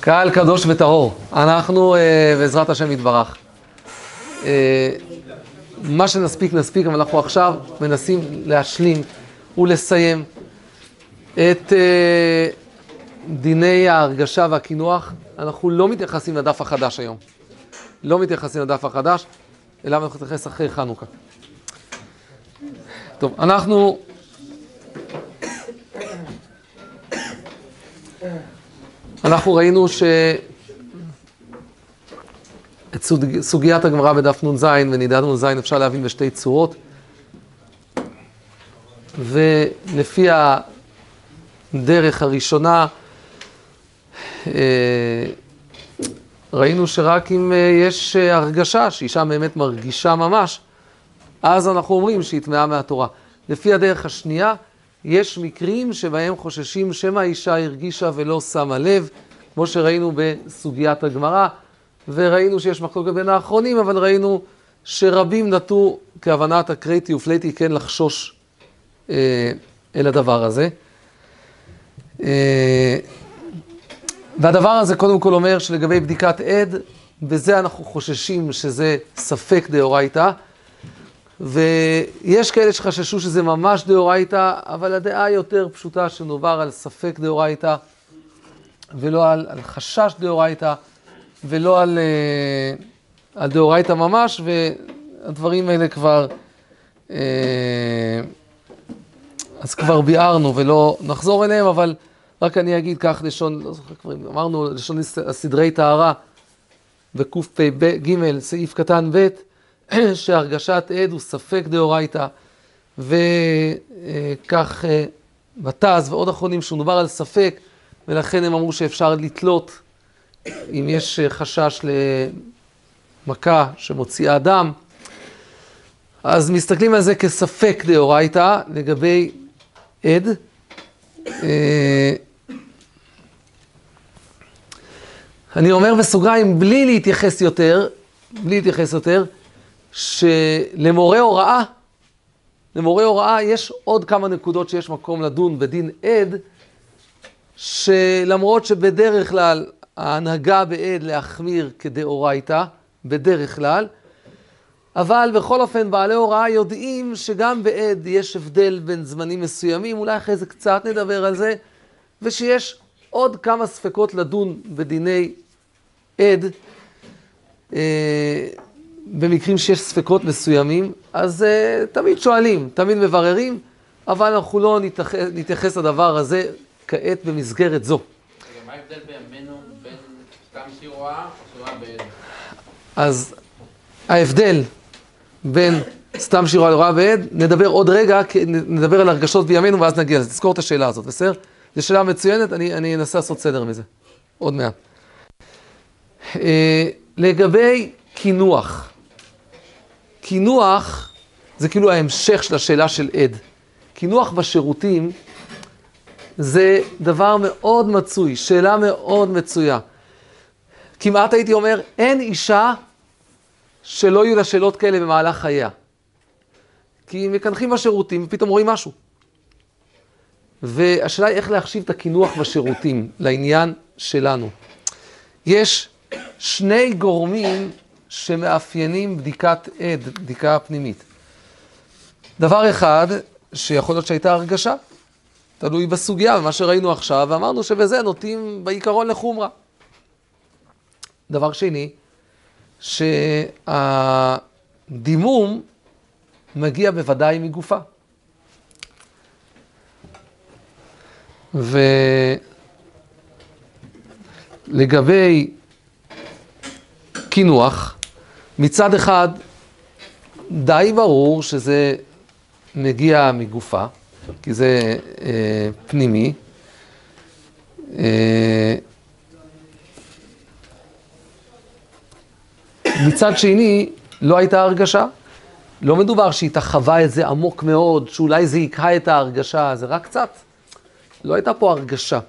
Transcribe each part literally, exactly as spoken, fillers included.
קהל קדוש וטהור, אנחנו בעזרת השם יתברך. מה שנספיק נספיק, אבל אנחנו עכשיו מנסים להשלים ולסיים את דיני ההרגשה והקינוח. אנחנו לא מתייחסים לדף החדש היום. לא מתייחסים לדף החדש, אלא אנחנו נתייחס אחרי חנוכה. טוב, אנחנו... אנחנו ראינו ש... את סוגיית הגמרא בדף נ"ז ונידת נ"ז אפשר להבין בשתי צורות. ולפי הדרך הראשונה, ראינו שרק אם יש הרגשה, שאישה באמת מרגישה ממש, אז אנחנו אומרים שהיא טמאה מהתורה. לפי הדרך השנייה, יש מקרים שבהם חוששים שמא האישה הרגישה ולא שמה לב, כמו שראינו בסוגיית הגמרא, וראינו שיש מחלוקת בין האחרונים, אבל ראינו שרבים נטו כהבנת הקריטי ופלטי כן לחשוש אה, אל הדבר הזה. אה, והדבר הזה קודם כל אומר שלגבי בדיקת עד, בזה אנחנו חוששים שזה ספק דאורייתא, ויש כאלה שחששו שזה ממש דאורייתא, אבל הדעה יותר פשוטה שנובר על ספק דאורייתא, ולא על, על חשש דאורייתא, ולא על, על דאורייתא ממש, והדברים האלה כבר, אז כבר ביארנו ולא נחזור אליהם, אבל רק אני אגיד כך לשון, לא זוכר כבר, אמרנו לשון הסדרי טהרה, בקפ"ג, סעיף קטן ב', שהרגשת עד הוא ספק דאורייתא, וכך בתז ועוד אחרונים שהוא נובר על ספק, ולכן הם אמרו שאפשר לתלות, אם יש חשש למכה שמוציאה דם, אז מסתכלים על זה כספק דאורייתא לגבי עד. אני אומר בסוגריים, בלי להתייחס יותר, בלי להתייחס יותר, שלמורה הוראה, למורה הוראה יש עוד כמה נקודות שיש מקום לדון בדין עד, שלמרות שבדרך כלל ההנהגה בעד להחמיר כדאורייתא, בדרך כלל, אבל בכל אופן בעלי הוראה יודעים שגם בעד יש הבדל בין זמנים מסוימים, אולי אחרי זה קצת נדבר על זה, ושיש עוד כמה ספקות לדון בדיני עד, אה, במקרים שיש ספקות מסוימים, אז uh, תמיד שואלים, תמיד מבררים, אבל אנחנו לא נתייחס, נתייחס לדבר הזה כעת במסגרת זו. מה ההבדל בימינו בין סתם שירועה או שירועה בעד? אז ההבדל בין סתם שירועה לרועה בעד, נדבר עוד רגע, נדבר על הרגשות בימינו ואז נגיע לזה. תזכור את השאלה הזאת, בסדר? זו שאלה מצוינת, אני, אני אנסה לעשות סדר מזה. עוד מעט. Uh, לגבי קינוח. קינוח זה כאילו ההמשך של השאלה של עד. קינוח בשירותים זה דבר מאוד מצוי, שאלה מאוד מצויה. כמעט הייתי אומר, אין אישה שלא יהיו לה שאלות כאלה במהלך חייה. כי מקנחים בשירותים ופתאום רואים משהו. והשאלה היא איך להחשיב את הקינוח בשירותים לעניין שלנו. יש שני גורמים שמאפיינים בדיקת עד, בדיקה פנימית. דבר אחד, שיכול להיות שהייתה הרגשה, תלוי בסוגיה, ומה שראינו עכשיו, ואמרנו שבזה נוטים בעיקרון לחומרה. דבר שני, שהדימום מגיע בוודאי מגופה. ולגבי קינוח, מצד אחד, די ברור שזה מגיע מגופה, כי זה אה, פנימי. אה, מצד שני, לא הייתה הרגשה. לא מדובר שהיא תחווה את זה עמוק מאוד, שאולי זה יקהה את ההרגשה, זה רק קצת. לא הייתה פה הרגשה.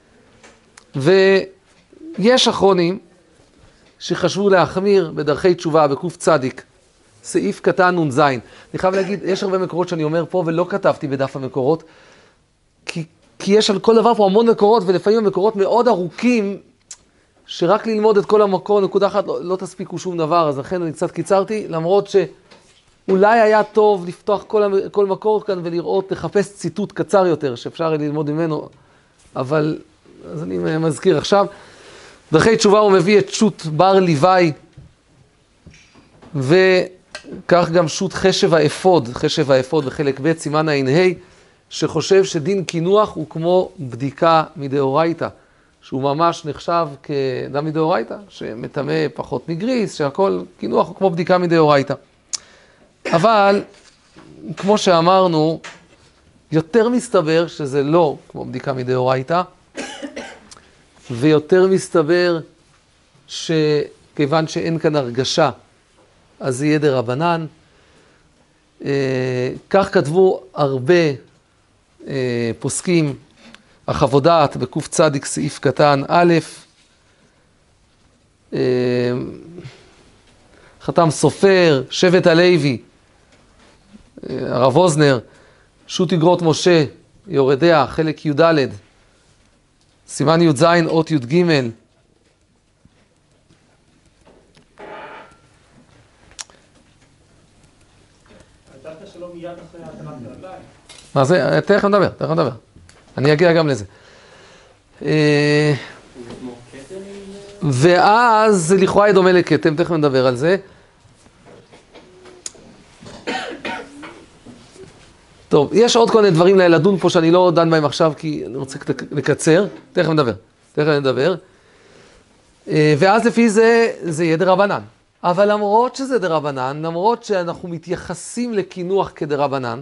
ויש אחרונים, שחשבו להחמיר בדרכי תשובה, בקוף צדיק, סעיף קטן נ"ז. אני חייב להגיד, יש הרבה מקורות שאני אומר פה, ולא כתבתי בדף המקורות, כי, כי יש על כל דבר פה המון מקורות, ולפעמים המקורות מאוד ארוכים, שרק ללמוד את כל המקור, נקודה אחת, לא, לא תספיקו שום דבר, אז לכן אני קצת קיצרתי, למרות שאולי היה טוב לפתוח כל, כל מקור כאן ולראות, לחפש ציטוט קצר יותר, שאפשר ללמוד ממנו, אבל, אז אני מזכיר עכשיו, דרכי תשובה הוא מביא את שו"ת בר ליוואי, וכך גם שו"ת חשב האפוד, חשב האפוד בחלק ב' סימן הע"ה, שחושב שדין קינוח הוא כמו בדיקה מדאורייתא, שהוא ממש נחשב כאדם מדאורייתא, שמטמא פחות מגריס, שהכל קינוח הוא כמו בדיקה מדאורייתא. אבל, כמו שאמרנו, יותר מסתבר שזה לא כמו בדיקה מדאורייתא, ויותר מסתבר שכיוון שאין כאן הרגשה, אז זה יהיה דרבנן. כך כתבו הרבה פוסקים, החוות דעת בקוף צדיק סעיף קטן א', חתם סופר, שבט הלוי, הרב אוזנר, שו"ת אגרות משה, יורדיה, חלק י"ד, סימן י"ז, אות י"ג, מה זה? תכף נדבר, תכף נדבר. אני אגיע גם לזה. ואז זה לכאורה דומה לכתם, תכף נדבר על זה. טוב, יש עוד כל מיני דברים לדון פה שאני לא דן בהם עכשיו, כי אני רוצה לקצר. תכף נדבר, תכף נדבר. ואז לפי זה, זה יהיה דרבנן. אבל למרות שזה דרבנן, למרות שאנחנו מתייחסים לקינוח כדרבנן,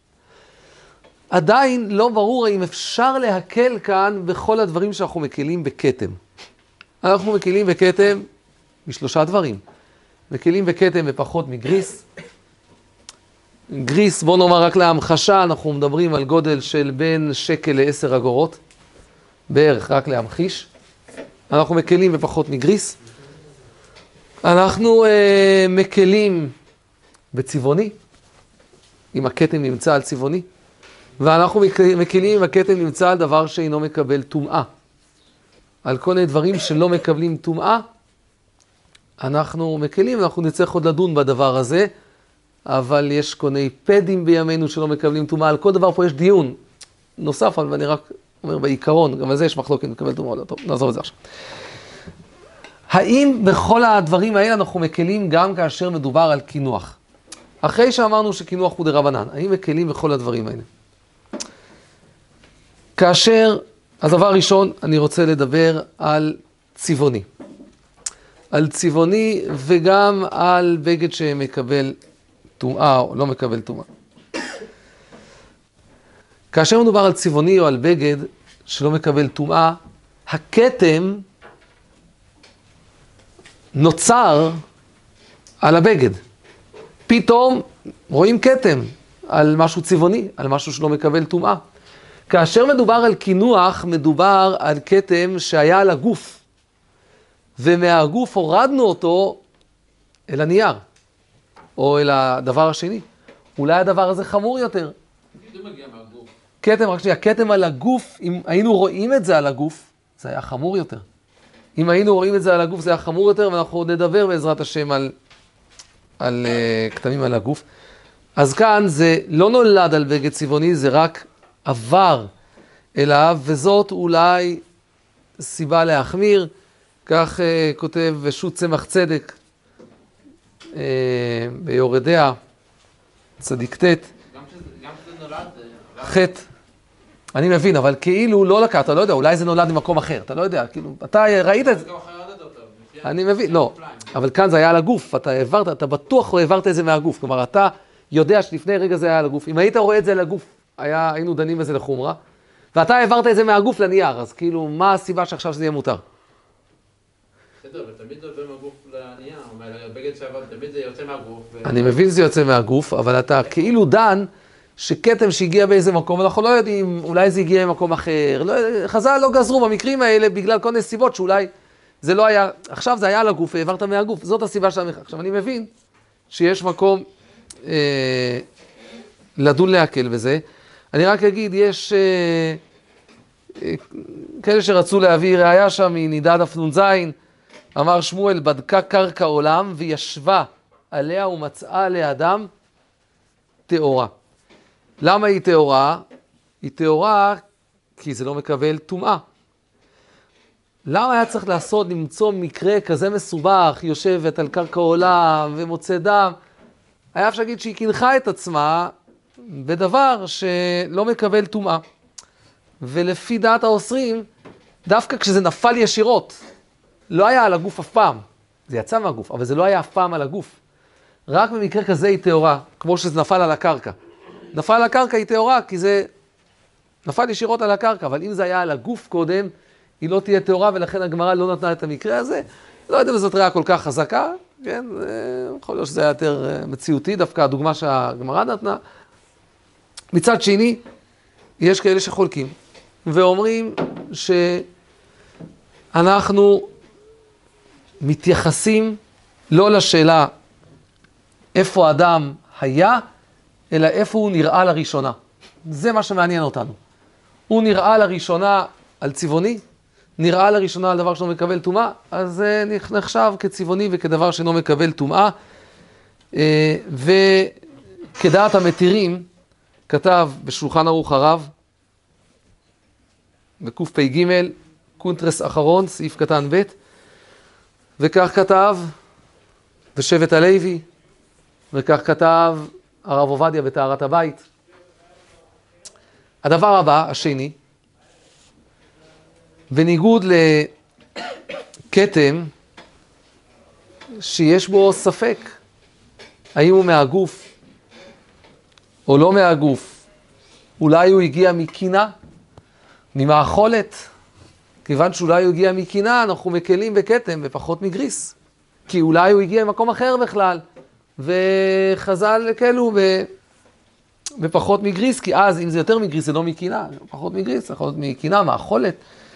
עדיין לא ברור אם אפשר להקל כאן בכל הדברים שאנחנו מקלים בכתם. אנחנו מקלים בכתם משלושה דברים. מקלים בכתם בפחות מגריס. גריס, בוא נאמר רק להמחשה, אנחנו מדברים על גודל של בין שקל לעשר אגורות, בערך רק להמחיש. אנחנו מקלים בפחות מגריס. אנחנו אה, מקלים בצבעוני, אם הכתם נמצא על צבעוני. ואנחנו מקלים אם הכתם נמצא על דבר שאינו מקבל טומאה. על כל מיני דברים שלא מקבלים טומאה, אנחנו מקלים, אנחנו נצטרך עוד לדון בדבר הזה, אבל יש קוני פדים בימינו שלא מקבלים טומאה, על כל דבר פה יש דיון נוסף, אבל אני רק אומר בעיקרון, גם על זה יש מחלוקת מקבל טומאה, לא טוב, נעזוב את זה עכשיו. האם בכל הדברים האלה אנחנו מקלים גם כאשר מדובר על קינוח? אחרי שאמרנו שקינוח הוא דרבנן, האם מקלים בכל הדברים האלה? כאשר, הדבר הראשון, אני רוצה לדבר על צבעוני. על צבעוני וגם על בגד שמקבל טומאה או לא מקבל טומאה. כאשר מדובר על צבעוני או על בגד שלא מקבל טומאה, הכתם נוצר על הבגד. פתאום רואים כתם על משהו צבעוני, על משהו שלא מקבל טומאה. כאשר מדובר על קינוח, מדובר על כתם שהיה על הגוף, ומהגוף הורדנו אותו אל הנייר, או אל הדבר השני. אולי הדבר הזה חמור יותר. זה מגיע מהגוף. כתם, רק שנייה, כתם על הגוף, אם היינו רואים את זה על הגוף, זה היה חמור יותר. אם היינו רואים את זה על הגוף, זה היה חמור יותר, ואנחנו נדבר בעזרת השם על, על uh, כתמים על הגוף. אז כאן זה לא נולד על בגד צבעוני, זה רק עבר אליו, וזאת אולי סיבה להחמיר. כך uh, כותב שו"ת צמח צדק uh, ביורדיה, צדיק ט'. גם שזה נולד... חטא. אני מבין, אבל כאילו לא לקח, אתה לא יודע, אולי זה נולד ממקום אחר, אתה לא יודע, כאילו, אתה ראית את זה. אני מבין, לא, אבל כאן זה היה על הגוף, אתה העברת, אתה בטוח העברת את זה מהגוף, כלומר, אתה יודע שלפני רגע זה היה על הגוף, אם היית רואה את זה על הגוף, היה, היינו דנים בזה לחומרה, ואתה העברת את זה מהגוף לנייר, אז כאילו, מה הסיבה שעכשיו שזה יהיה מותר? בסדר, ותמיד זה עובר מהגוף לנייר, בגד שעבר, תמיד זה יוצא מהגוף. אני מבין שזה יוצא מהגוף, אבל אתה כאילו דן, שכתם שהגיע באיזה מקום, אנחנו לא יודעים, אולי זה הגיע ממקום אחר, לא, חז"ל לא גזרו במקרים האלה בגלל כל מיני סיבות שאולי זה לא היה, עכשיו זה היה על הגוף, העברת מהגוף, זאת הסיבה של המחק. עכשיו אני מבין שיש מקום אה, לדון להקל בזה, אני רק אגיד, יש, אה, כאלה שרצו להביא ראיה שם מנידה דף נ"ז, אמר שמואל, בדקה קרקע עולם וישבה עליה ומצאה לאדם טהורה. למה היא טהורה? היא טהורה כי זה לא מקבל טומאה. למה היה צריך לעשות, למצוא מקרה כזה מסובך, יושבת על קרקע עולם ומוצא דם? היה אפשר להגיד שהיא קינחה את עצמה בדבר שלא מקבל טומאה. ולפי דעת האוסרים, דווקא כשזה נפל ישירות, לא היה על הגוף אף פעם. זה יצא מהגוף, אבל זה לא היה אף פעם על הגוף. רק במקרה כזה היא טהורה, כמו שזה נפל על הקרקע. נפל על הקרקע היא טהורה, כי זה נפל ישירות על הקרקע, אבל אם זה היה על הגוף קודם, היא לא תהיה טהורה, ולכן הגמרא לא נתנה את המקרה הזה. לא יודע אם זאת ראיה כל כך חזקה, כן? יכול להיות שזה היה יותר מציאותי, דווקא הדוגמה שהגמרא נתנה. מצד שני, יש כאלה שחולקים, ואומרים שאנחנו מתייחסים לא לשאלה איפה האדם היה, אלא איפה הוא נראה לראשונה. זה מה שמעניין אותנו. הוא נראה לראשונה על צבעוני, נראה לראשונה על דבר שלא מקבל טומאה, אז זה נחשב כצבעוני וכדבר שלא מקבל טומאה. וכדעת המתירים, כתב בשולחן ערוך הרב, בקפ"ג, קונטרס אחרון, סעיף קטן ב', וכך כתב בשבט הלוי, וכך כתב הרב עובדיה בטהרת הבית. הדבר הבא, השני, בניגוד לכתם שיש בו ספק, האם הוא מהגוף או לא מהגוף, אולי הוא הגיע מקינה, ממאכולת, כיוון שאולי הוא הגיע מקינה, אנחנו מקלים בכתם ופחות מגריס, כי אולי הוא הגיע ממקום אחר בכלל, וחז"ל הקלו בפחות מגריס, כי אז אם זה יותר מגריס זה לא מקינה, פחות מגריס, זה יכול להיות מקינה, מאכולת.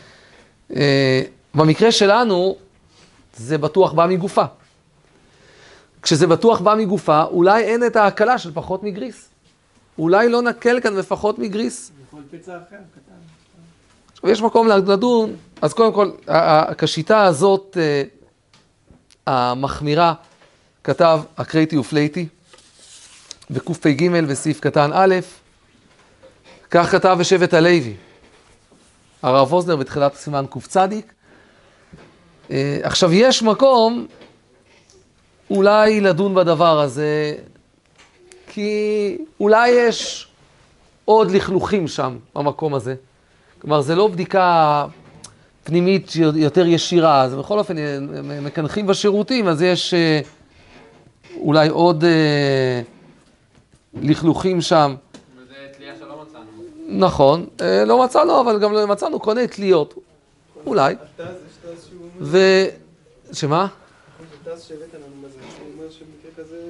במקרה שלנו זה בטוח בא מגופה. כשזה בטוח בא מגופה, אולי אין את ההקלה של פחות מגריס. אולי לא נקל כאן בפחות מגריס. יכול פצע אחר, קטן. ויש מקום לדון, אז קודם כל, כשיטה הזאת, המחמירה, כתב הקרייטי ופלייטי, בקפ"ג בסעיף קטן א', כך כתב בשבט הלוי, הרב אוזנר בתחילת סימן קצ"דיק. עכשיו יש מקום אולי לדון בדבר הזה, כי אולי יש עוד לכלוכים שם במקום הזה. כלומר, זה לא בדיקה פנימית יותר ישירה, אז בכל אופן מקנחים בשירותים, אז יש אולי עוד לכלוכים שם. וזה תלייה שלא מצאנו. נכון, לא מצאנו, אבל גם לא מצאנו קונה תליות. אולי. ו... שמה? הטז שהבאת לנו מזה, שהוא אומר שבמקרה כזה...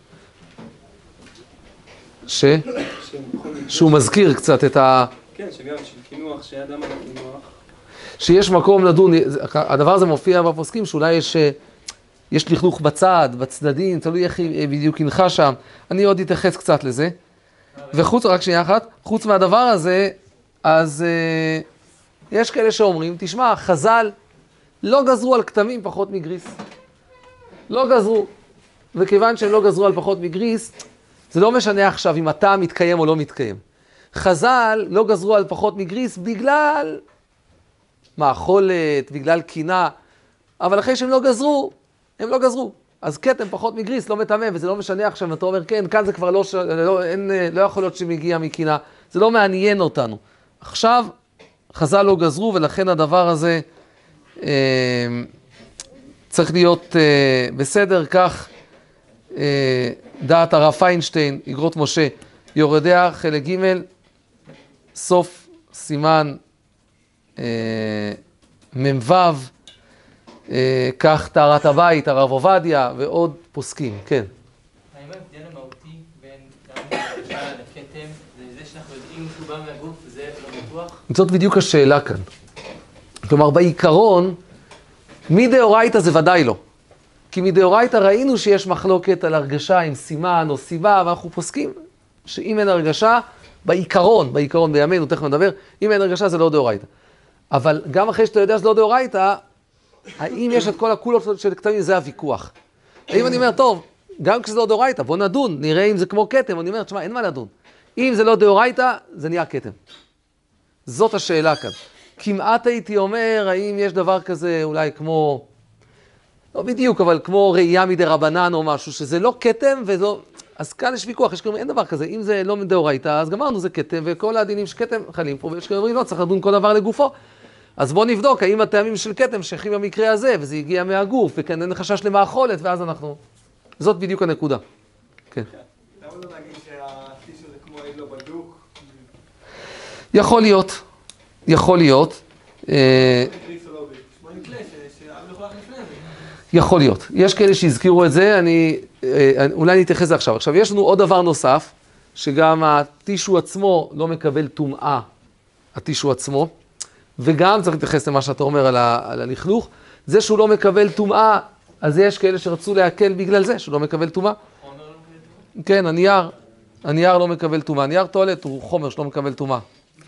ש? שהוא מזכיר קצת את ה... כן, שגם של כינוח, שאדם על הכינוח. שיש מקום לדון, הדבר הזה מופיע בפוסקים, שאולי יש, יש לכלוך בצד, בצדדים, תלוי איך היא בדיוק הנחה שם. אני עוד אתייחס קצת לזה. וחוץ, רק שנייה אחת, חוץ מהדבר הזה, אז יש כאלה שאומרים, תשמע, חז"ל לא גזרו על כתמים פחות מגריס. לא גזרו. וכיוון שהם לא גזרו על פחות מגריס, זה לא משנה עכשיו אם אתה מתקיים או לא מתקיים. חז"ל לא גזרו על פחות מגריס בגלל מאכולת, בגלל קינה, אבל אחרי שהם לא גזרו, הם לא גזרו. אז כתם פחות מגריס לא מטמא, וזה לא משנה עכשיו, אתה אומר, כן, כאן זה כבר לא, לא, אין, לא יכול להיות שמגיע מקינה, זה לא מעניין אותנו. עכשיו, חז"ל לא גזרו, ולכן הדבר הזה אה, צריך להיות אה, בסדר, כך אה, דעת הרב פיינשטיין, אגרות משה, יורדיה, חלק ג', סוף סימן אה, ממ"ו, אה, כך טהרת הבית, הרב עובדיה ועוד פוסקים, כן. האם ההבדל המהותי בין לרשה לכתם, זה שאנחנו יודעים שהוא בא מהגוף, זה לא בטוח? זאת בדיוק השאלה כאן. כלומר, בעיקרון, מדאורייתא זה ודאי לא. כי מדאורייתא ראינו שיש מחלוקת על הרגשה עם סימן או סיבה, ואנחנו פוסקים שאם אין הרגשה, בעיקרון, בעיקרון בימינו, תכף נדבר, אם אין הרגשה זה לא דאורייתא. אבל גם אחרי שאתה יודע שזה לא דאורייתא, האם יש את כל הקולות של כתמים, זה הוויכוח. האם אני אומר, טוב, גם כשזה לא דאורייתא, בוא נדון, נראה אם זה כמו כתם, אני אומר, תשמע, אין מה לדון. אם זה לא דאורייתא, זה נהיה כתם. זאת השאלה כאן. כמעט הייתי אומר, האם יש דבר כזה, אולי כמו, לא בדיוק, אבל כמו ראייה מדי רבנן או משהו, שזה לא כתם ולא, אז כאן יש ויכוח, יש כאלה, אין דבר כזה, אם זה לא מדאורייתא, אז גמרנו, זה כתם, וכל הדינים שכתם חלים פה, ויש כאלה אומרים, לא, צריך לדון כל דבר לגופו. אז בוא נבדוק, האם הטעמים של כתם שייכים במקרה הזה, וזה הגיע מהגוף, וכאן אין חשש למאכולת, ואז אנחנו, זאת בדיוק הנקודה. כן. למה לא נגיד שהטישו זה כמו אילו בדוק? יכול להיות, יכול להיות. יכול להיות. יש כאלה שהזכירו את זה, אני, אולי אני אתייחס לזה עכשיו. עכשיו, יש לנו עוד דבר נוסף, שגם הטישו עצמו לא מקבל טומאה, הטישו עצמו, וגם צריך להתייחס למה שאתה אומר על, ה, על הלכלוך, זה שהוא לא מקבל טומאה, אז יש כאלה שרצו להקל בגלל זה, שהוא לא מקבל טומאה. כן, הנייר, הנייר לא מקבל טומאה. הנייר טואלט הוא חומר שלא מקבל טומאה.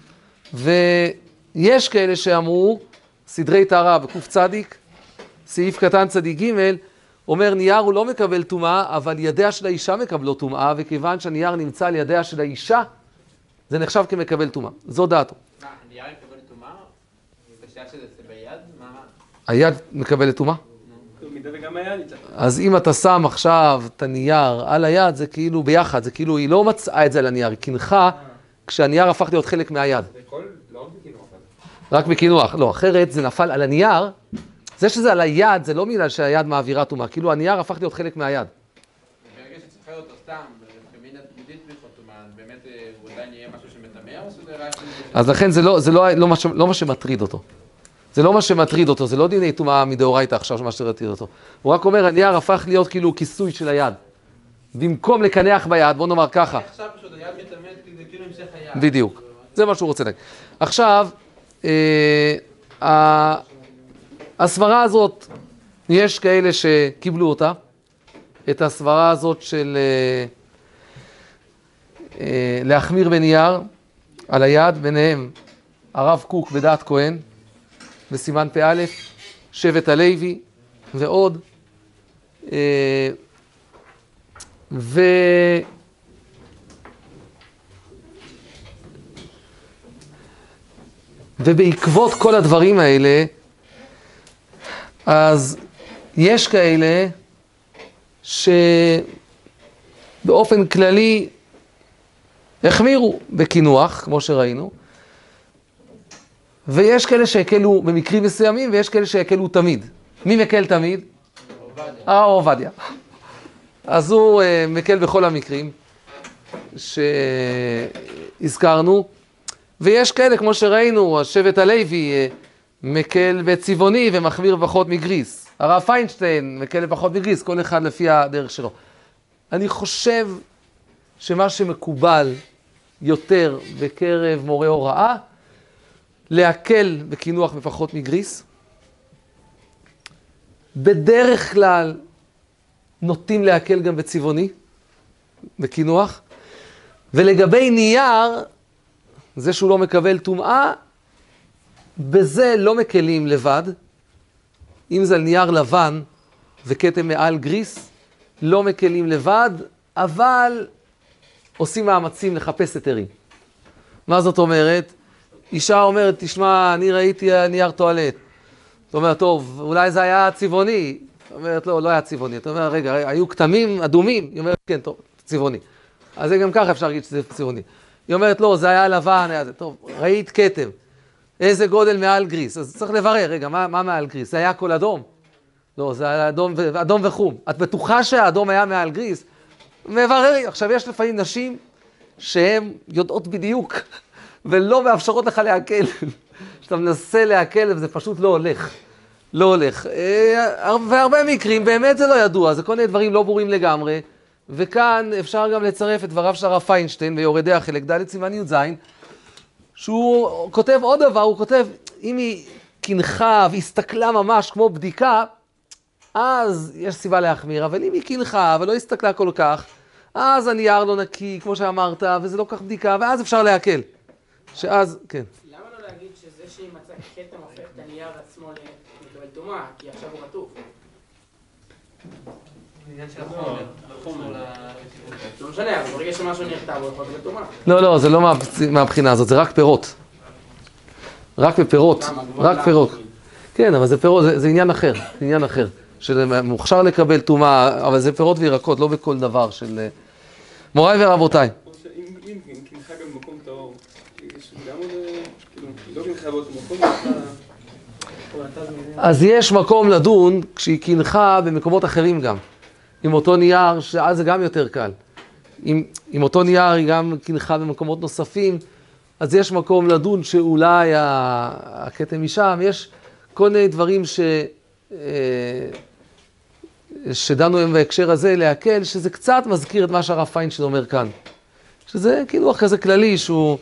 ויש כאלה שאמרו, סדרי טהרה בקוף צדיק, סעיף קטן צדיק ג' אומר נייר הוא לא מקבל טומאה, אבל ידיה של האישה מקבלו טומאה, וכיוון שהנייר נמצא על ידיה של האישה, זה נחשב כמקבל טומאה. זו דעתו. מה, הנייר יקבל טומאה? בשעה שזה ביד? מה? היד מקבלת טומאה? מידה וגם היד איתה. אז אם אתה שם עכשיו את הנייר על היד, זה כאילו ביחד, זה כאילו היא לא מצאה את זה על הנייר, היא קינחה כשהנייר הפך להיות חלק מהיד. זה כל, לא רק בקינוח. רק בקינוח, לא, אחרת זה נפל על הנייר, זה שזה על היד, זה לא מילה שהיד מעבירה טומאה, כאילו הנייר הפך להיות חלק מהיד. ברגע שצריכה אותו סתם, במין התמידית בכלל טומאה, באמת הוא עדיין יהיה משהו שמטמא או שזה רק... אז לכן זה לא, זה לא, לא, מה ש- לא מה שמטריד אותו. זה לא מה שמטריד אותו, זה לא דיני טומאה מדאורייתא עכשיו מה שמטריד אותו. הוא רק אומר, הנייר הפך להיות כאילו כיסוי של היד. במקום לקנח ביד, בוא נאמר ככה. עכשיו פשוט היד מתאמנת כי זה כאילו המשך היד. בדיוק, זה מה שהוא רוצה להגיד. עכשיו, אה, הסברה הזאת, יש כאלה שקיבלו אותה, את הסברה הזאת של אה, אה, להחמיר בנייר על היד, ביניהם הרב קוק בדעת כהן, בסימן פא א', שבט הלוי ועוד. אה, ו... ובעקבות כל הדברים האלה, אז יש כאלה שבאופן כללי החמירו בקינוח, כמו שראינו, ויש כאלה שהקלו במקרים מסוימים, ויש כאלה שהקלו תמיד. מי מקל תמיד? אה, עובדיה. אז הוא uh, מקל בכל המקרים שהזכרנו, ויש כאלה, כמו שראינו, השבט הלוי uh, מקל בצבעוני ומחמיר פחות מגריס. הרב פיינשטיין מקל פחות מגריס, כל אחד לפי הדרך שלו. אני חושב שמה שמקובל יותר בקרב מורי הוראה, להקל בקינוח בפחות מגריס. בדרך כלל נוטים להקל גם בצבעוני, בקינוח. ולגבי נייר, זה שהוא לא מקבל טומאה, בזה לא מקלים לבד. אם זה על נייר לבן וכתם מעל גריס, לא מקלים לבד, אבל עושים מאמצים לחפש היתרים. מה זאת אומרת? אישה אומרת, תשמע, אני ראיתי נייר טואלט. זאת אומרת, טוב, אולי זה היה צבעוני. זאת אומרת, לא, לא היה צבעוני. אתה אומר, רגע, היו כתמים אדומים? היא אומרת, כן, טוב, צבעוני. אז זה גם ככה אפשר להגיד שזה צבעוני. היא אומרת, לא, זה היה לבן, היה זה. טוב, ראית כתם. איזה גודל מעל גריס? אז צריך לברר, רגע, מה, מה מעל גריס? זה היה כל אדום? לא, זה היה אדום, ו... אדום וחום. את בטוחה שהאדום היה מעל גריס? מבררי. עכשיו, יש לפעמים נשים שהן יודעות בדיוק, ולא מאפשרות לך להקל. שאתה מנסה להקל, וזה פשוט לא הולך. לא הולך. והרבה מקרים, באמת זה לא ידוע, זה כל מיני דברים לא ברורים לגמרי, וכאן אפשר גם לצרף את דבריו של הרב פיינשטיין, ביורדיה חלק ד' סימן י"ז, שהוא כותב עוד דבר, הוא כותב, אם היא קינחה והסתכלה ממש כמו בדיקה, אז יש סיבה להחמיר, אבל אם היא קינחה ולא הסתכלה כל כך, אז הנייר לא נקי, כמו שאמרת, וזה לא כך בדיקה, ואז אפשר להקל. שאז, כן. למה לא להגיד שזה שימצא כתם הופך את הנייר עצמו לקבל טומאה, כי עכשיו הוא רטוב? זה עניין של החומר, לא קשור לרטיבות. לא משנה, אבל ברגע שמשהו נרטב, הוא יכול לקבל טומאה. לא, לא, זה לא מה- מהבחינה הזאת, זה רק פירות. רק בפירות, רק פירות. כן, אבל זה פירות, זה, זה עניין אחר, זה עניין אחר. שמוכשר לקבל טומאה, אבל זה פירות וירקות, לא בכל דבר של... מוריי ורבותיי. אם קינחה גם במקום טהור, יש גם עוד, כאילו, לא קינחה באותו מקום, אז יש מקום לדון כשהיא קינחה במקומות אחרים גם. עם אותו נייר, שאז זה גם יותר קל. עם, עם אותו נייר היא גם קינחה במקומות נוספים, אז יש מקום לדון שאולי הכתם משם, יש כל מיני דברים ש... שדנו הם בהקשר הזה להקל, שזה קצת מזכיר את מה שהרב פיינשטיין אומר כאן. שזה כאילו כזה כללי שהוא...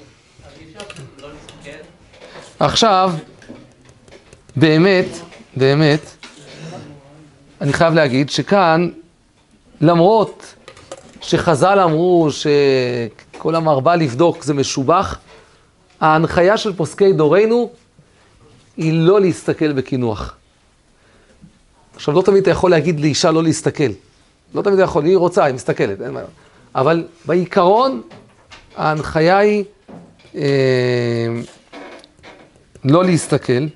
עכשיו, באמת, באמת, אני חייב להגיד שכאן, למרות שחז"ל אמרו שכל המרבה לבדוק זה משובח, ההנחיה של פוסקי דורנו היא לא להסתכל בקינוח. עכשיו, לא תמיד אתה יכול להגיד לאישה לא להסתכל. לא תמיד אתה יכול, היא רוצה, היא מסתכלת, אין מה. אבל בעיקרון, ההנחיה היא אה, לא להסתכל,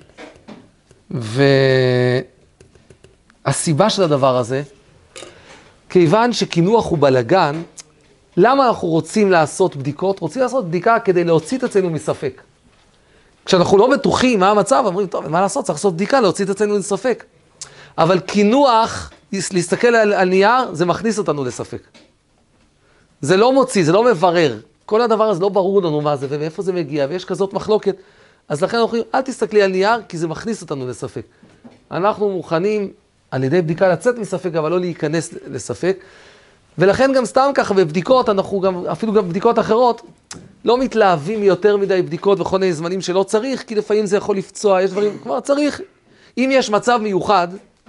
והסיבה של הדבר הזה, כיוון שקינוח הוא בלגן, למה אנחנו רוצים לעשות בדיקות? רוצים לעשות בדיקה כדי להוציא את עצמנו מספק. כשאנחנו לא בטוחים מה המצב, אומרים, טוב, מה לעשות? צריך לעשות בדיקה, להוציא את עצמנו מספק. אבל קינוח, להסתכל על, על נייר, זה מכניס אותנו לספק. זה לא מוציא, זה לא מברר. כל הדבר הזה לא ברור לנו מה זה ומאיפה זה מגיע, ויש כזאת מחלוקת. אז לכן אנחנו אומרים, אל תסתכלי על נייר, כי זה מכניס אותנו לספק. אנחנו מוכנים על ידי בדיקה לצאת מספק, אבל לא להיכנס לספק. ולכן גם סתם ככה בבדיקות, אנחנו גם, אפילו גם בדיקות אחרות, לא מתלהבים יותר מדי בדיקות וכל מיני זמנים שלא צריך, כי לפעמים זה יכול לפצוע, יש דברים, כבר צריך. אם יש מצב מיוחד,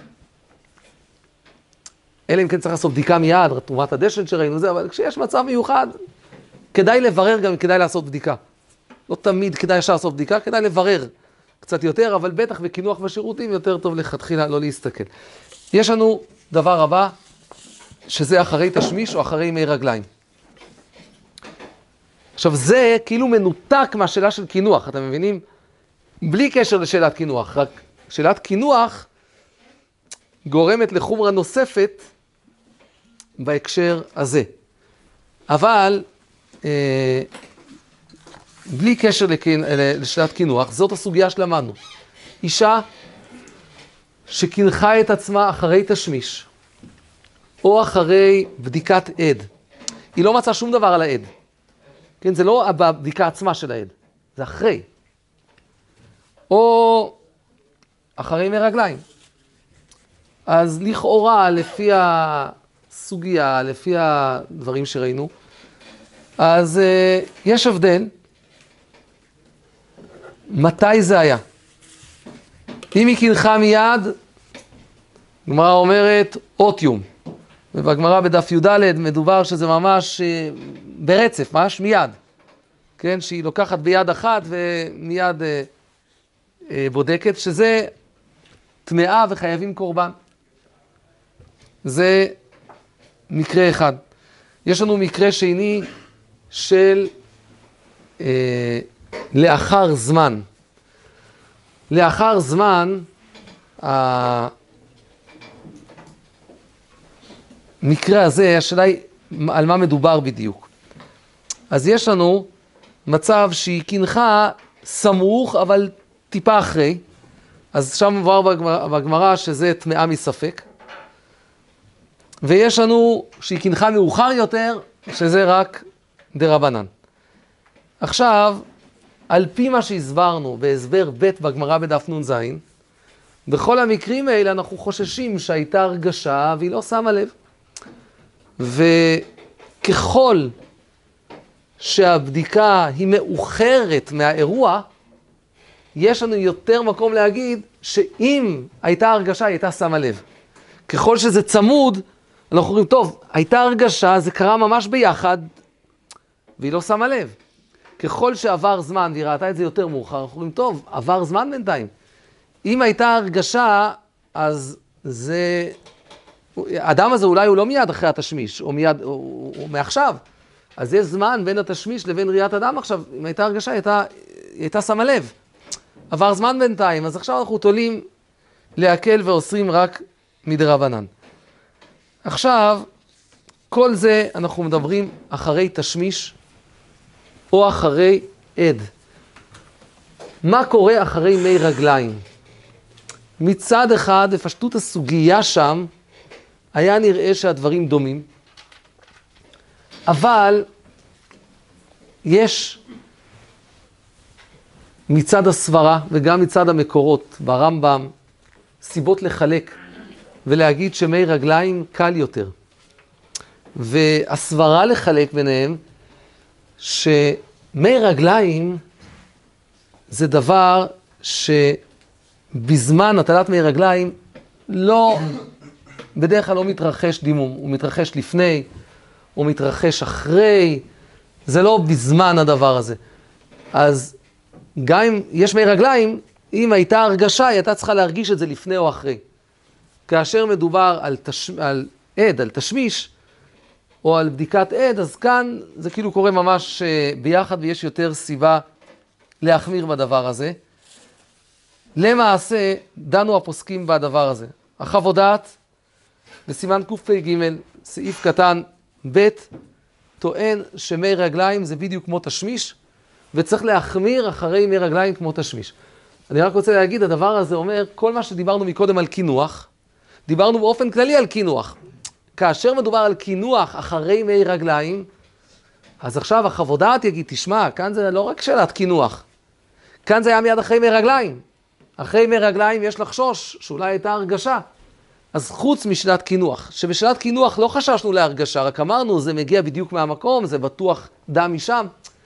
אלא אם כן צריך לעשות בדיקה מיד, תרומת הדשן שראינו זה, אבל כשיש מצב מיוחד, כדאי לברר גם, כדאי לעשות בדיקה. לא תמיד כדאי ישר לעשות בדיקה, כדאי לברר קצת יותר, אבל בטח בקינוח ושירותים יותר טוב לכתחילה לא להסתכל. יש לנו דבר הבא, שזה אחרי תשמיש או אחרי מי רגליים. עכשיו זה כאילו מנותק מהשאלה של קינוח, אתם מבינים? בלי קשר לשאלת קינוח, רק שאלת קינוח גורמת לחומרה נוספת בהקשר הזה. אבל אה, בלי קשר לקין, לשאלת קינוח, זאת הסוגיה שלמדנו. אישה שקינחה את עצמה אחרי תשמיש, או אחרי בדיקת עד. היא לא מצאה שום דבר על העד. כן, זה לא הבדיקה עצמה של העד, זה אחרי. או אחרי מרגליים. אז לכאורה, לפי הסוגיה, לפי הדברים שראינו, אז uh, יש הבדל. מתי זה היה? אם היא קינחה מיד, גמרא אומרת אוטיום. ובגמרא בדף י"ד מדובר שזה ממש ברצף, ממש מיד. כן, שהיא לוקחת ביד אחת ומיד אה, אה, בודקת, שזה טמאה וחייבים קורבן. זה מקרה אחד. יש לנו מקרה שני של אה, לאחר זמן. לאחר זמן, ה... מקרה הזה, השאלה היא על מה מדובר בדיוק. אז יש לנו מצב שהיא קינחה סמוך, אבל טיפה אחרי. אז שם מבואר בגמרא שזה טמאה מספק. ויש לנו שהיא קינחה מאוחר יותר, שזה רק דרבנן. עכשיו, על פי מה שהסברנו בהסבר ב' בגמרא בדף נ"ז, בכל המקרים האלה אנחנו חוששים שהייתה הרגשה והיא לא שמה לב. וככל שהבדיקה היא מאוחרת מהאירוע, יש לנו יותר מקום להגיד שאם הייתה הרגשה, היא הייתה שמה לב. ככל שזה צמוד, אנחנו אומרים, טוב, הייתה הרגשה, זה קרה ממש ביחד, והיא לא שמה לב. ככל שעבר זמן, והיא ראתה את זה יותר מאוחר, אנחנו אומרים, טוב, עבר זמן בינתיים. אם הייתה הרגשה, אז זה... האדם הזה אולי הוא לא מיד אחרי התשמיש, או מיד, או, או, או מעכשיו. אז יש זמן בין התשמיש לבין ראיית אדם עכשיו. אם הייתה הרגשה, היא הייתה, היא הייתה שמה לב. עבר זמן בינתיים, אז עכשיו אנחנו תולים להקל ואוסרים רק מדרבנן. עכשיו, כל זה אנחנו מדברים אחרי תשמיש, או אחרי עד. מה קורה אחרי מי רגליים? מצד אחד, בפשטות הסוגיה שם, היה נראה שהדברים דומים, אבל יש מצד הסברה וגם מצד המקורות ברמב"ם סיבות לחלק ולהגיד שמי רגליים קל יותר. והסברה לחלק ביניהם שמי רגליים זה דבר שבזמן הטלת מי רגליים לא, בדרך כלל לא מתרחש דימום, הוא מתרחש לפני, הוא מתרחש אחרי, זה לא בזמן הדבר הזה. אז גם אם יש מי רגליים, אם הייתה הרגשה, היא הייתה צריכה להרגיש את זה לפני או אחרי. כאשר מדובר על, תש... על עד, על תשמיש, או על בדיקת עד, אז כאן זה כאילו קורה ממש ביחד, ויש יותר סיבה להחמיר בדבר הזה. למעשה, דנו הפוסקים בדבר הזה. החוות דעת, בסימן קפ"ג, סעיף קטן ב', טוען שמי רגליים זה בדיוק כמו תשמיש, וצריך להחמיר אחרי מי רגליים כמו תשמיש. אני רק רוצה להגיד, הדבר הזה אומר, כל מה שדיברנו מקודם על כינוח, דיברנו באופן כללי על כינוח. כאשר מדובר על כינוח אחרי מי רגליים, אז עכשיו החוות דעת יגיד, תשמע, כאן זה לא רק שאלת כינוח, כאן זה היה מיד אחרי מי רגליים. אחרי מי רגליים יש לחשוש שאולי הייתה הרגשה. אז חוץ משאלת כינוח, שבשאלת כינוח לא חששנו להרגשה, רק אמרנו, זה מגיע בדיוק מהמקום, זה בטוח דם משם.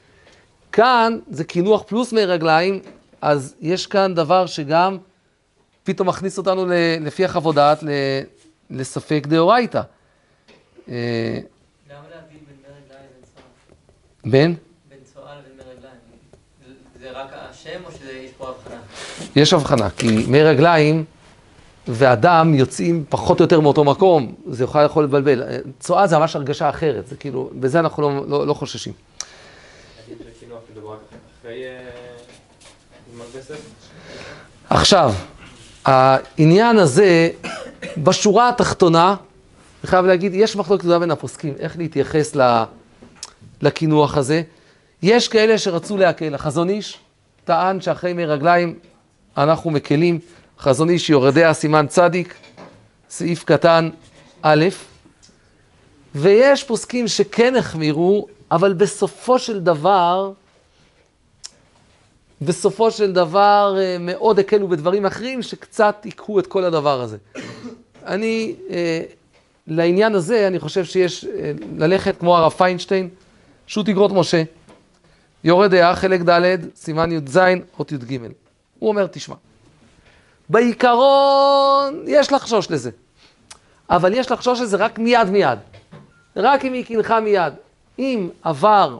כאן זה כינוח פלוס מי רגליים, אז יש כאן דבר שגם פתאום מכניס אותנו לפי החוות דעת לספק דאורייתא. למה להבדיל בין מי רגליים לבין צואה? בין? בין צואה לבין מי רגליים. זה רק השם או שיש פה הבחנה? יש הבחנה, כי מי רגליים ואדם יוצאים פחות או יותר מאותו מקום, זה יכול, יכול לבלבל. צואה זה ממש הרגשה אחרת, זה כאילו, בזה אנחנו לא, לא, לא חוששים. להגיד שכינוח מדובר אחרי זמן בסף? עכשיו, העניין הזה, בשורה התחתונה, אני חייב להגיד, יש מחלוקת גדולה בין הפוסקים, איך להתייחס לכינוח הזה. יש כאלה שרצו להקל. החזון איש טען שאחרי מי רגליים אנחנו מקלים. חזון איש יורדיה סימן צדיק, סעיף קטן א', ויש פוסקים שכן החמירו, אבל בסופו של דבר, בסופו של דבר מאוד הקלו בדברים אחרים שקצת ייקחו את כל הדבר הזה. אני, לעניין הזה, אני חושב שיש ללכת כמו הרב פיינשטיין, שו"ת איגרות משה, יורד דעה, חלק ד', סימן י"ז, אות י"ג. הוא אומר, תשמע, בעיקרון יש לחשוש לזה, אבל יש לחשוש לזה רק מיד מיד. רק אם היא קינחה מיד. אם עבר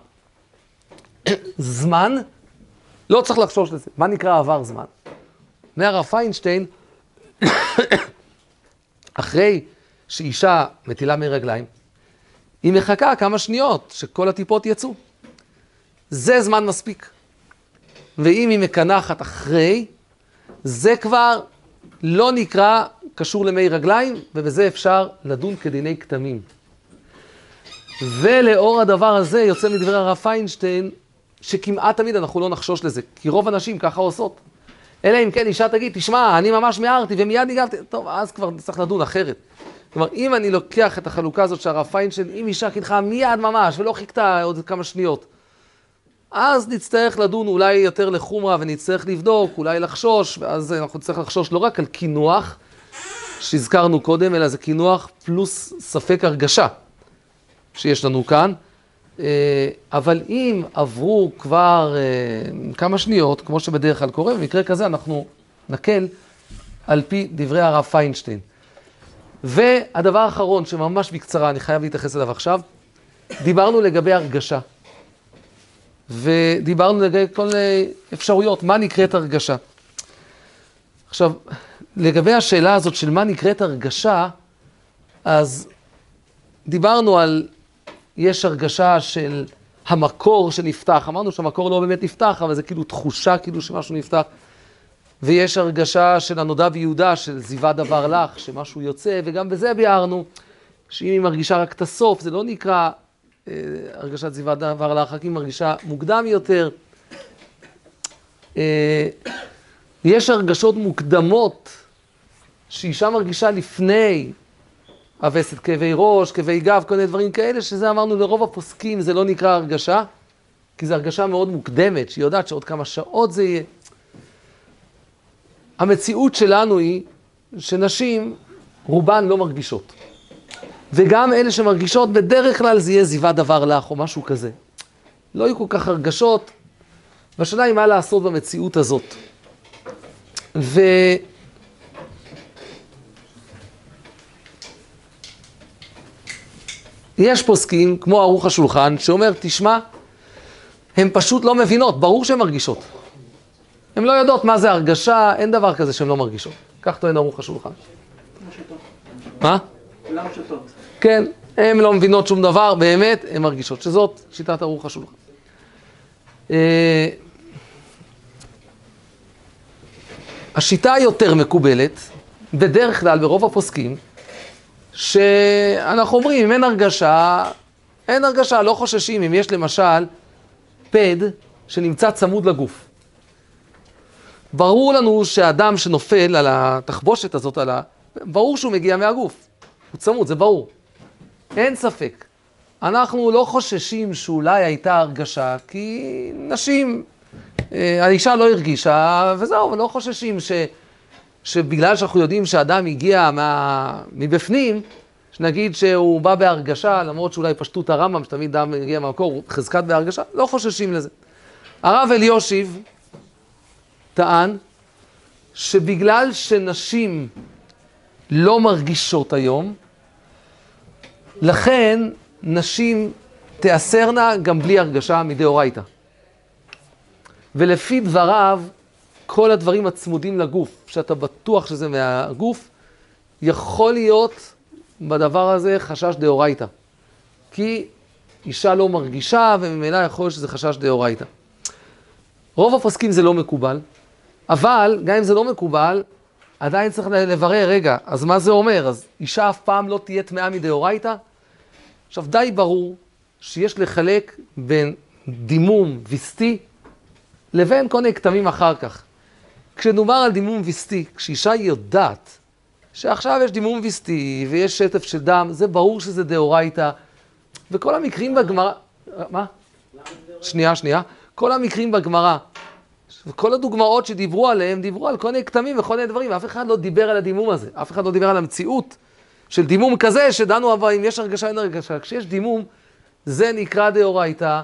זמן, לא צריך לחשוש לזה. מה נקרא עבר זמן? אומר הרב פיינשטיין, אחרי שאישה מטילה מרגליים, היא מחכה כמה שניות שכל הטיפות יצאו. זה זמן מספיק. ואם היא מקנחת אחרי, זה כבר לא נקרא קשור למי רגליים, ובזה אפשר לדון כדיני כתמים. ולאור הדבר הזה יוצא מדברי הרב פיינשטיין, שכמעט תמיד אנחנו לא נחשוש לזה, כי רוב הנשים ככה עושות. אלא אם כן אישה תגיד, תשמע, אני ממש מיהרתי ומיד ניגבתי, טוב, אז כבר צריך לדון אחרת. כלומר, אם אני לוקח את החלוקה הזאת של הרב פיינשטיין, אם אישה קינחה מיד ממש ולא חיכתה עוד כמה שניות, אז נצטרך לדון אולי יותר לחומרה ונצטרך לבדוק, אולי לחשוש, ואז אנחנו נצטרך לחשוש לא רק על כינוח שהזכרנו קודם, אלא זה כינוח פלוס ספק הרגשה שיש לנו כאן. אבל אם עברו כבר כמה שניות, כמו שבדרך כלל קורה, במקרה כזה אנחנו נקל על פי דברי הרב פיינשטיין. והדבר האחרון, שממש בקצרה, אני חייב להתייחס אליו עכשיו, דיברנו לגבי הרגשה. ודיברנו לגבי כל אפשרויות, מה נקראת הרגשה. עכשיו, לגבי השאלה הזאת של מה נקראת הרגשה, אז דיברנו על, יש הרגשה של המקור שנפתח, אמרנו שהמקור לא באמת נפתח, אבל זה כאילו תחושה כאילו שמשהו נפתח, ויש הרגשה של הנודע ויהודה, של זיווה דבר לך, שמשהו יוצא, וגם בזה ביארנו, שאם היא מרגישה רק את הסוף, זה לא נקרא אה, הרגשת זיווה דבר לך, רק היא מרגישה מוקדם יותר. אה, יש הרגשות מוקדמות, שאישה מרגישה לפני הווסת, כאבי ראש, כאבי גב, כל מיני דברים כאלה, שזה אמרנו לרוב הפוסקים, זה לא נקרא הרגשה, כי זו הרגשה מאוד מוקדמת, שהיא יודעת שעוד כמה שעות זה יהיה. המציאות שלנו היא שנשים, רובן לא מרגישות. וגם אלה שמרגישות, בדרך כלל זה יהיה זיווה דבר לך או משהו כזה. לא יהיו כל כך הרגשות, והשאלה היא מה לעשות במציאות הזאת. ו... יש פוסקים, כמו ערוך השולחן, שאומר, תשמע, הן פשוט לא מבינות, ברור שהן מרגישות. הן לא יודעות מה זה הרגשה, אין דבר כזה שהן לא מרגישות. כך טוען ערוך השולחן. מה? כולם שוטות. כן, הן לא מבינות שום דבר, באמת, הן מרגישות, שזאת שיטת ערוך השולחן. השיטה היותר מקובלת, בדרך כלל ברוב הפוסקים, שאנחנו אומרים, אם אין הרגשה, אין הרגשה, לא חוששים, אם יש למשל פד שנמצא צמוד לגוף. ברור לנו שהאדם שנופל על התחבושת הזאת, על ה... ברור שהוא מגיע מהגוף, הוא צמוד, זה ברור. אין ספק. אנחנו לא חוששים שאולי הייתה הרגשה, כי נשים, האישה לא הרגישה, וזהו, ולא חוששים ש... שבגלל שאנחנו יודעים שהאדם הגיע מה... מבפנים, שנגיד שהוא בא בהרגשה, למרות שאולי פשטות הרמב"ם, שתמיד אדם הגיע מהמקור, הוא חזקת בהרגשה, לא חוששים לזה. הרב אליושיב טען שבגלל שנשים לא מרגישות היום, לכן נשים תאסרנה גם בלי הרגשה מדאורייתא. ולפי דבריו, כל הדברים הצמודים לגוף, שאתה בטוח שזה מהגוף, יכול להיות בדבר הזה חשש דאורייתא. כי אישה לא מרגישה, וממילא יכול להיות שזה חשש דאורייתא. רוב הפוסקים זה לא מקובל, אבל גם אם זה לא מקובל, עדיין צריך לברר, רגע, אז מה זה אומר? אז אישה אף פעם לא תהיה טמאה מדאורייתא? עכשיו, די ברור שיש לחלק בין דימום ויסטי לבין כל מיני כתמים אחר כך. כשדובר על דימום ויסטי, כשאישה יודעת שעכשיו יש דימום ויסטי ויש שטף של דם, זה ברור שזה דאורייתא. וכל המקרים בגמרא... מה? שנייה, שנייה. כל המקרים בגמרא, וכל הדוגמאות שדיברו עליהם, דיברו על כל מיני כתמים וכל מיני דברים, ואף אחד לא דיבר על הדימום הזה. אף אחד לא דיבר על המציאות של דימום כזה, שדנו אבל אם יש הרגשה, אין הרגשה. כשיש דימום, זה נקרא דאורייתא,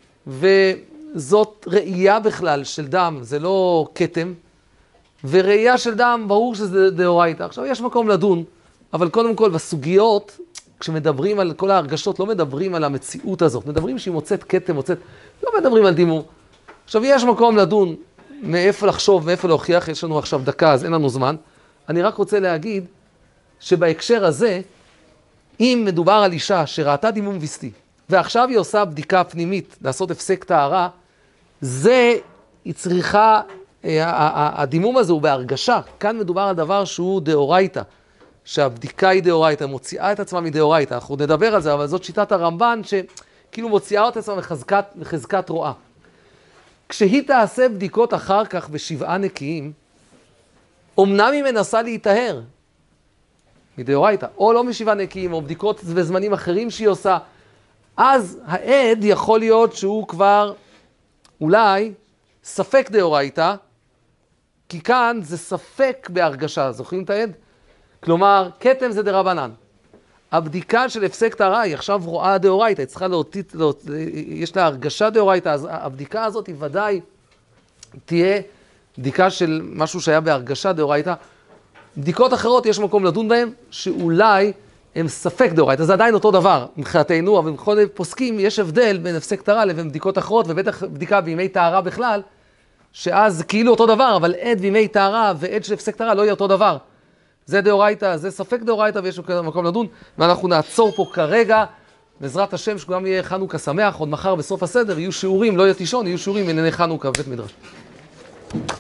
וזאת ראייה בכלל של דם, זה לא כתם, וראייה של דם, ברור שזה דאורייתא. עכשיו, יש מקום לדון, אבל קודם כל, בסוגיות, כשמדברים על כל ההרגשות, לא מדברים על המציאות הזאת, מדברים שהיא מוצאת כתם, מוצאת, לא מדברים על דימום. עכשיו, יש מקום לדון מאיפה לחשוב, מאיפה להוכיח, יש לנו עכשיו דקה, אז אין לנו זמן. אני רק רוצה להגיד שבהקשר הזה, אם מדובר על אישה שראתה דימום ויסטי, ועכשיו היא עושה בדיקה פנימית, לעשות הפסק טהרה, זה, היא צריכה, הדימום הזה הוא בהרגשה. כאן מדובר על דבר שהוא דאורייתא, שהבדיקה היא דאורייתא, מוציאה את עצמה מדאורייתא. אנחנו נדבר על זה, אבל זאת שיטת הרמב"ן, שכאילו מוציאה את עצמה מחזקת, מחזקת רואה. כשהיא תעשה בדיקות אחר כך בשבעה נקיים, אמנם היא מנסה להיטהר מדאורייתא, או לא משבעה נקיים, או בדיקות בזמנים אחרים שהיא עושה, אז העד יכול להיות שהוא כבר אולי ספק דאורייתא, כי כאן זה ספק בהרגשה, זוכרים את העד? כלומר, כתם זה דרבנן. הבדיקה של הפסק טהרה היא עכשיו רואה דאורייתא, היא צריכה להותית, להות... יש לה הרגשה דאורייתא, אז הבדיקה הזאת היא ודאי תהיה בדיקה של משהו שהיה בהרגשה דאורייתא, בדיקות אחרות יש מקום לדון בהן, שאולי הם ספק דאורייתא, זה עדיין אותו דבר מבחינתנו, אבל בכל פוסקים יש הבדל בין הפסק טהרה לבין בדיקות אחרות, ובטח בדיקה בימי טהרה בכלל, שאז כאילו אותו דבר, אבל עד בימי טהרה ועד של הפסק טהרה לא יהיה אותו דבר. זה דאורייתא, זה ספק דאורייתא, ויש מקום לדון, ואנחנו נעצור פה כרגע, בעזרת השם שגם יהיה חנוכה שמח, עוד מחר בסוף הסדר, יהיו שיעורים, לא יהיה תישון, יהיו שיעורים ענייני חנוכה בבית מדרש.